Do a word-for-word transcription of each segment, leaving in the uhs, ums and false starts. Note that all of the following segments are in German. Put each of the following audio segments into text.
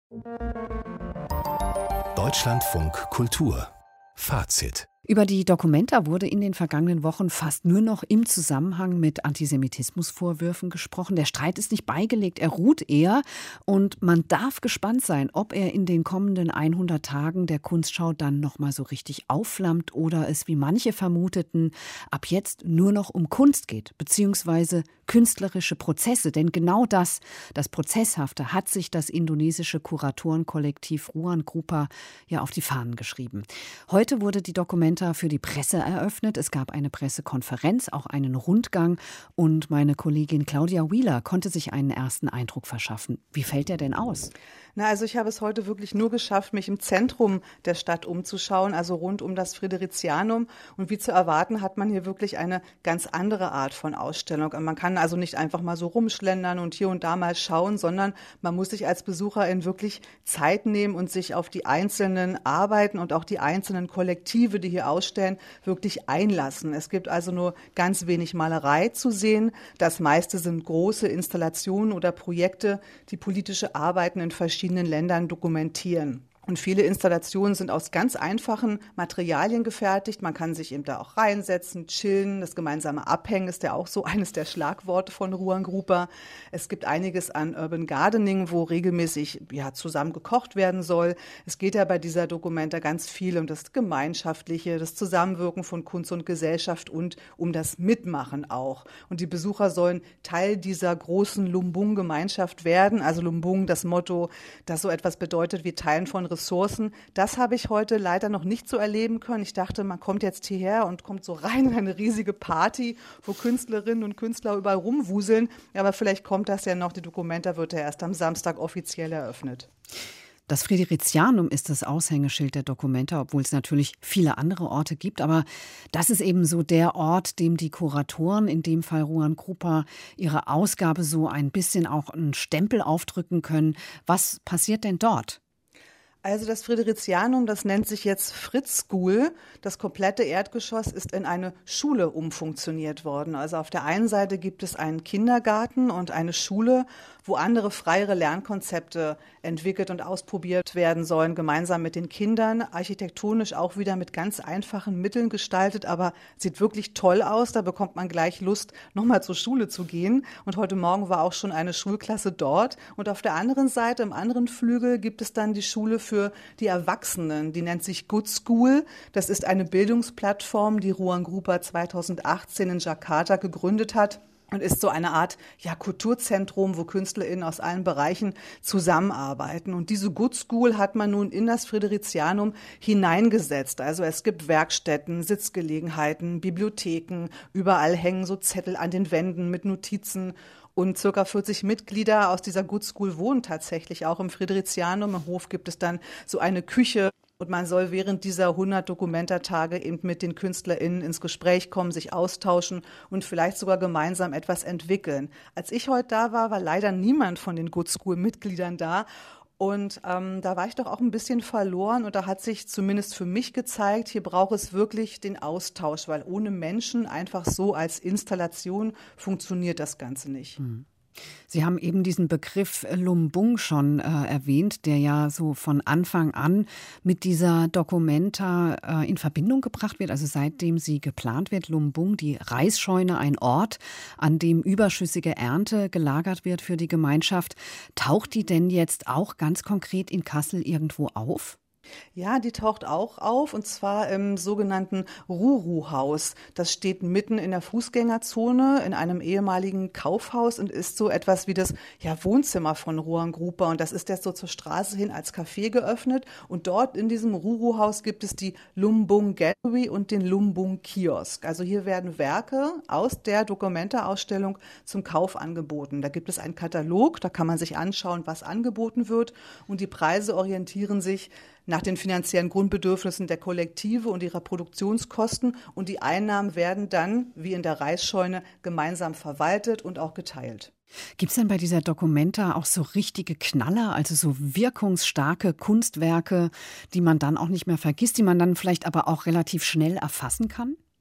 Deutschlandfunk Kultur Fazit. Über die Documenta wurde in den vergangenen Wochen fast nur noch im Zusammenhang mit Antisemitismusvorwürfen gesprochen. Der Streit ist nicht beigelegt, er ruht eher. Und man darf gespannt sein, ob er in den kommenden hundert Tagen der Kunstschau dann noch mal so richtig aufflammt oder es, wie manche vermuteten, ab jetzt nur noch um Kunst geht, beziehungsweise künstlerische Prozesse. Denn genau das, das Prozesshafte, hat sich das indonesische Kuratorenkollektiv Ruang Grupa ja auf die Fahnen geschrieben. Heute wurde die Documenta für die Presse eröffnet. Es gab eine Pressekonferenz, auch einen Rundgang. Und meine Kollegin Claudia Wheeler konnte sich einen ersten Eindruck verschaffen. Wie fällt der denn aus? Na, also ich habe es heute wirklich nur geschafft, mich im Zentrum der Stadt umzuschauen, also rund um das Fridericianum. Und wie zu erwarten, hat man hier wirklich eine ganz andere Art von Ausstellung. Und man kann also nicht einfach mal so rumschlendern und hier und da mal schauen, sondern man muss sich als Besucherin wirklich Zeit nehmen und sich auf die einzelnen Arbeiten und auch die einzelnen Kollektive, die hier ausstellen, wirklich einlassen. Es gibt also nur ganz wenig Malerei zu sehen. Das meiste sind große Installationen oder Projekte, die politische Arbeiten in verschiedenen Ländern dokumentieren. Und viele Installationen sind aus ganz einfachen Materialien gefertigt. Man kann sich eben da auch reinsetzen, chillen. Das gemeinsame Abhängen ist ja auch so eines der Schlagworte von Ruang Grupa. Es gibt einiges an Urban Gardening, wo regelmäßig ja, zusammen gekocht werden soll. Es geht ja bei dieser Documenta ganz viel um das Gemeinschaftliche, das Zusammenwirken von Kunst und Gesellschaft und um das Mitmachen auch. Und die Besucher sollen Teil dieser großen Lumbung-Gemeinschaft werden. Also Lumbung, das Motto, das so etwas bedeutet wie Teilen von Ressourcen. Das habe ich heute leider noch nicht so erleben können. Ich dachte, man kommt jetzt hierher und kommt so rein in eine riesige Party, wo Künstlerinnen und Künstler überall rumwuseln. Aber vielleicht kommt das ja noch. Die Documenta wird ja erst am Samstag offiziell eröffnet. Das Fridericianum ist das Aushängeschild der Documenta, obwohl es natürlich viele andere Orte gibt. Aber das ist eben so der Ort, dem die Kuratoren, in dem Fall Ruang Grupa, ihre Ausgabe so ein bisschen auch einen Stempel aufdrücken können. Was passiert denn dort? Also das Fridericianum, das nennt sich jetzt Fritz School. Das komplette Erdgeschoss ist in eine Schule umfunktioniert worden. Also auf der einen Seite gibt es einen Kindergarten und eine Schule, wo andere freiere Lernkonzepte entwickelt und ausprobiert werden sollen, gemeinsam mit den Kindern. Architektonisch auch wieder mit ganz einfachen Mitteln gestaltet, aber sieht wirklich toll aus. Da bekommt man gleich Lust, nochmal zur Schule zu gehen. Und heute Morgen war auch schon eine Schulklasse dort. Und auf der anderen Seite, im anderen Flügel, gibt es dann die Schule für die Erwachsenen. Die nennt sich Good School. Das ist eine Bildungsplattform, die Ruang Grupa zweitausendachtzehn in Jakarta gegründet hat. Und ist so eine Art ja, Kulturzentrum, wo KünstlerInnen aus allen Bereichen zusammenarbeiten. Und diese Good School hat man nun in das Fridericianum hineingesetzt. Also es gibt Werkstätten, Sitzgelegenheiten, Bibliotheken. Überall hängen so Zettel an den Wänden mit Notizen. Und circa vierzig Mitglieder aus dieser Good School wohnen tatsächlich auch im Fridericianum. Im Hof gibt es dann so eine Küche. Und man soll während dieser hundert Documenta-Tage eben mit den KünstlerInnen ins Gespräch kommen, sich austauschen und vielleicht sogar gemeinsam etwas entwickeln. Als ich heute da war, war leider niemand von den Good School-Mitgliedern da. Und ähm, da war ich doch auch ein bisschen verloren und da hat sich zumindest für mich gezeigt, hier braucht es wirklich den Austausch, weil ohne Menschen einfach so als Installation funktioniert das Ganze nicht. Mhm. Sie haben eben diesen Begriff Lumbung schon äh, erwähnt, der ja so von Anfang an mit dieser Documenta äh, in Verbindung gebracht wird, also seitdem sie geplant wird. Lumbung, die Reisscheune, ein Ort, an dem überschüssige Ernte gelagert wird für die Gemeinschaft. Taucht die denn jetzt auch ganz konkret in Kassel irgendwo auf? Ja, die taucht auch auf und zwar im sogenannten Ruru-Haus. Das steht mitten in der Fußgängerzone in einem ehemaligen Kaufhaus und ist so etwas wie das ja, Wohnzimmer von Ruang Grupa. Und das ist jetzt so zur Straße hin als Café geöffnet. Und dort in diesem Ruru-Haus gibt es die Lumbung Gallery und den Lumbung Kiosk. Also hier werden Werke aus der Documenta-Ausstellung zum Kauf angeboten. Da gibt es einen Katalog, da kann man sich anschauen, was angeboten wird. Und die Preise orientieren sich nach den finanziellen Grundbedürfnissen der Kollektive und ihrer Produktionskosten. Und die Einnahmen werden dann, wie in der Reisscheune, gemeinsam verwaltet und auch geteilt. Gibt es denn bei dieser Documenta auch so richtige Knaller, also so wirkungsstarke Kunstwerke, die man dann auch nicht mehr vergisst, die man dann vielleicht aber auch relativ schnell erfassen kann?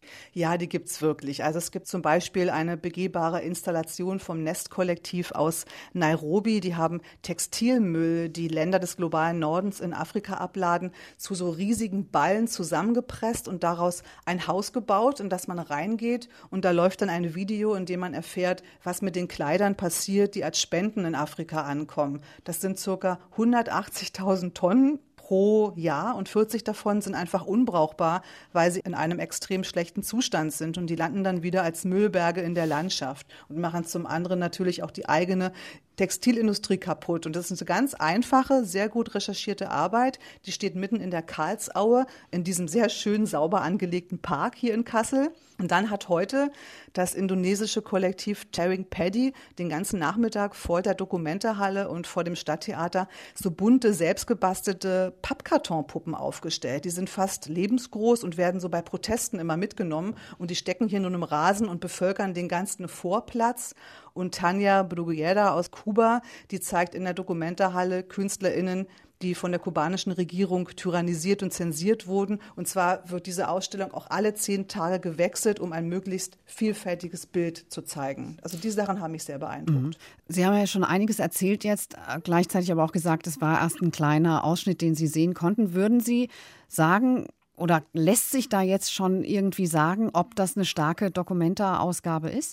Ja, die gibt's wirklich. Also es gibt zum Beispiel eine begehbare Installation vom Nest-Kollektiv aus Nairobi. Die haben Textilmüll, die Länder des globalen Nordens in Afrika abladen, zu so riesigen Ballen zusammengepresst und daraus ein Haus gebaut, in das man reingeht. Und da läuft dann ein Video, in dem man erfährt, was mit den Kleidern passiert, die als Spenden in Afrika ankommen. Das sind circa hundertachtzigtausend Tonnen pro Jahr und vierzig davon sind einfach unbrauchbar, weil sie in einem extrem schlechten Zustand sind und die landen dann wieder als Müllberge in der Landschaft und machen zum anderen natürlich auch die eigene Textilindustrie kaputt. Und das ist eine ganz einfache, sehr gut recherchierte Arbeit. Die steht mitten in der Karlsaue, in diesem sehr schön sauber angelegten Park hier in Kassel. Und dann hat heute das indonesische Kollektiv Taring Paddy den ganzen Nachmittag vor der Documenta-Halle und vor dem Stadttheater so bunte, selbstgebastelte Pappkartonpuppen aufgestellt. Die sind fast lebensgroß und werden so bei Protesten immer mitgenommen. Und die stecken hier nun im Rasen und bevölkern den ganzen Vorplatz. Und Tanja Bruguera aus Kuba, die zeigt in der Documenta-Halle KünstlerInnen, die von der kubanischen Regierung tyrannisiert und zensiert wurden. Und zwar wird diese Ausstellung auch alle zehn Tage gewechselt, um ein möglichst vielfältiges Bild zu zeigen. Also die Sachen haben mich sehr beeindruckt. Sie haben ja schon einiges erzählt jetzt, gleichzeitig aber auch gesagt, es war erst ein kleiner Ausschnitt, den Sie sehen konnten. Würden Sie sagen, oder lässt sich da jetzt schon irgendwie sagen, ob das eine starke Documenta-Ausgabe ist?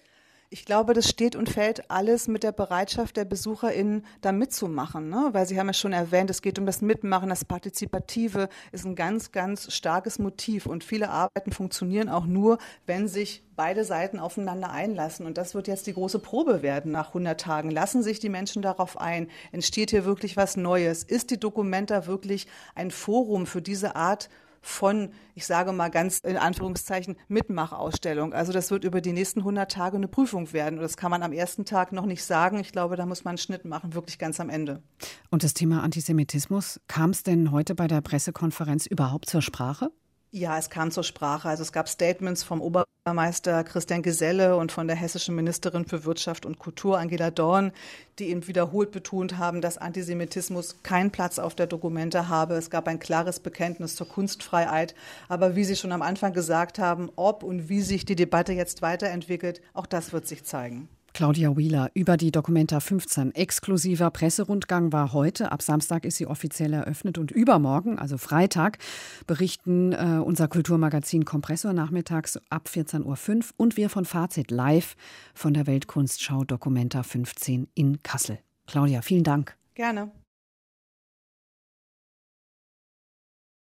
Ich glaube, das steht und fällt alles mit der Bereitschaft der BesucherInnen, da mitzumachen, ne? Weil Sie haben ja schon erwähnt, es geht um das Mitmachen, das Partizipative ist ein ganz, ganz starkes Motiv. Und viele Arbeiten funktionieren auch nur, wenn sich beide Seiten aufeinander einlassen. Und das wird jetzt die große Probe werden nach hundert Tagen. Lassen sich die Menschen darauf ein? Entsteht hier wirklich was Neues? Ist die Documenta wirklich ein Forum für diese Art von, ich sage mal ganz in Anführungszeichen, Mitmachausstellung? Also das wird über die nächsten hundert Tage eine Prüfung werden. Und das kann man am ersten Tag noch nicht sagen. Ich glaube, da muss man einen Schnitt machen, wirklich ganz am Ende. Und das Thema Antisemitismus, kam es denn heute bei der Pressekonferenz überhaupt zur Sprache? Ja, es kam zur Sprache. Also es gab Statements vom Oberbürgermeister Christian Geselle und von der hessischen Ministerin für Wirtschaft und Kultur Angela Dorn, die eben wiederholt betont haben, dass Antisemitismus keinen Platz auf der Documenta habe. Es gab ein klares Bekenntnis zur Kunstfreiheit. Aber wie Sie schon am Anfang gesagt haben, ob und wie sich die Debatte jetzt weiterentwickelt, auch das wird sich zeigen. Claudia Wheeler über die Documenta fünfzehn. Exklusiver Presserundgang war heute. Ab Samstag ist sie offiziell eröffnet. Und übermorgen, also Freitag, berichten äh, unser Kulturmagazin Kompressor nachmittags ab vierzehn Uhr fünf und wir von Fazit live von der Weltkunstschau Documenta fünfzehn in Kassel. Claudia, vielen Dank. Gerne.